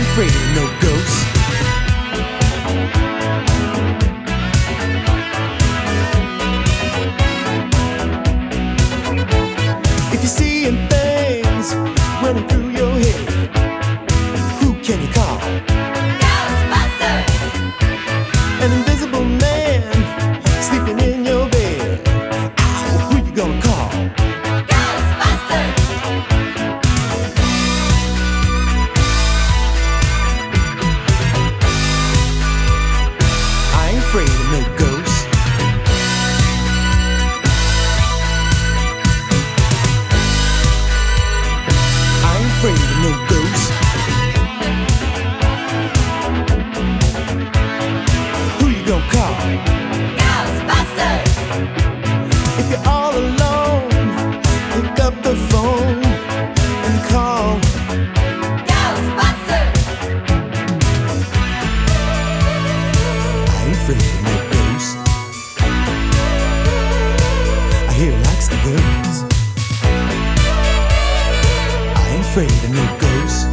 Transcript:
afraid of no ghosts. If you're seeing things running through your head, who can you call? Ghostbusters! An invisible man sleeping in your bed. Ow, who you gonna call? Ghostbusters! I ain't afraid of no ghosts. I ain't afraid of no ghosts. Who you gonna call? Ghostbusters! If you're all alone, pick up the phone and call. Ghostbusters! I ain't afraid of no ghosts. I hear he likes the girls. I ain't afraid of no ghosts.